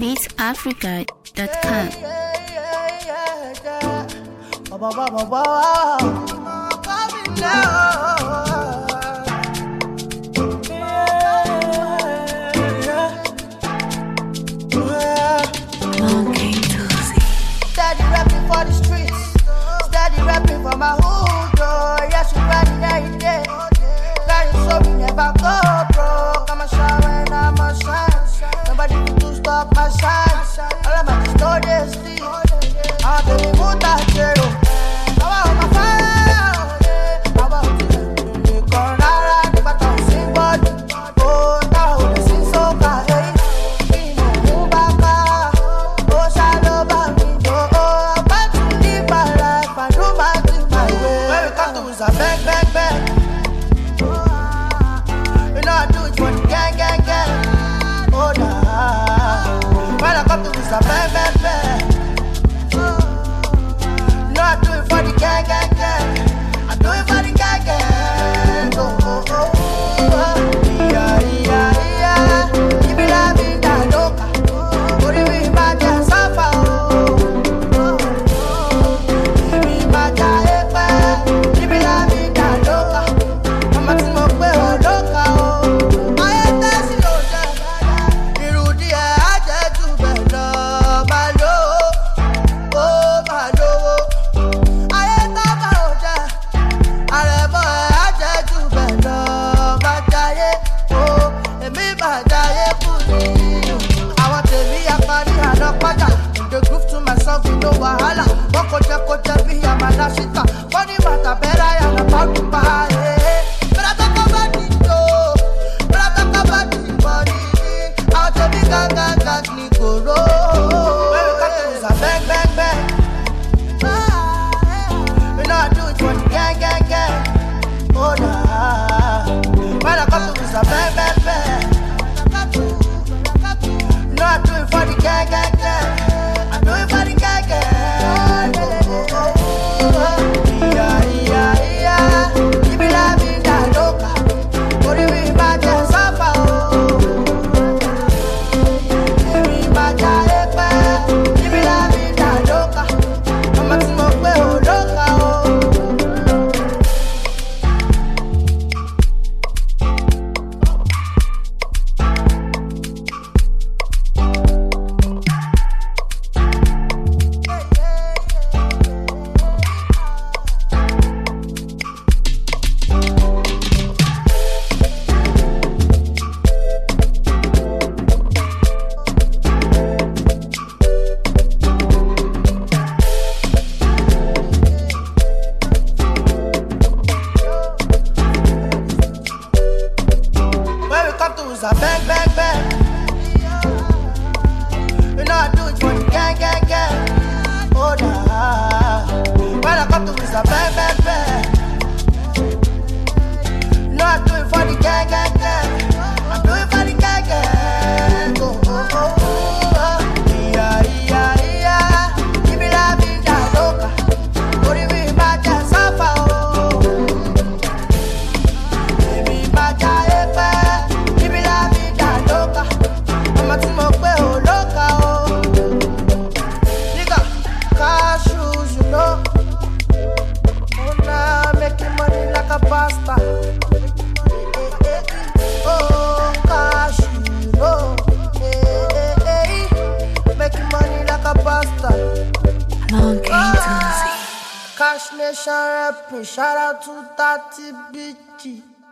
beatsafrica.com. Steady rapping for the streets, steady rapping for my hood, oh. Yes, we riding every day. Riding so we never go broke. I'm a shine when I'm a shine. Nobody can do stop my shine. All of my stories sleep. I'm the mood I zero. I want my fire. I want to the corner. If I don't sing body, oh, now we sing so bad. Move back, oh, shallow back. I bang, bang, bang. You know I do it for the gang, gang, gang. Oh, nah. When I come to this, I bang, bang, bang. You know I do it for the gang, gang, gang. I do it for the gang, gang. Oh, oh, oh, oh. Yeah, yeah, yeah. Give me la vida loca. Put it with my dance, suffer, oh. Give me my dance. The groove to myself, you know wahala. Kocha be a manashita. Funny matter, better I am about to buy. But I talk about it though. But I talk about the body. I'll tell me gaga Nikoro. When we come to this, I bang, bang, bang. You know I do it for the gang, gang, gang. Oh nah. When I come to this, I bang, bang, bang. You know I do it for the gang, gang, gang. Nobody can get yeah, yeah, yeah. Give me la vida loca. Put it with my dance, suffer, oh. Give me my dance, give me la vida loca. I'm a smoke, oh, loca, oh. I bang, bang, bang. You know I do it for the gang, gang, gang. Oh, nah. When I come to this, I bang, bang, bang. You know I do it for the gang, gang, gang. I do it for the gang, gang. Oh, oh, oh, oh. Yeah, yeah, yeah. Give me la vida loca. Put it with my dance, suffer, oh. Give me my dance. Pasta. Oh, cash, you know. Making money like a pasta. Cash Nation rap, shout out to 30 BG.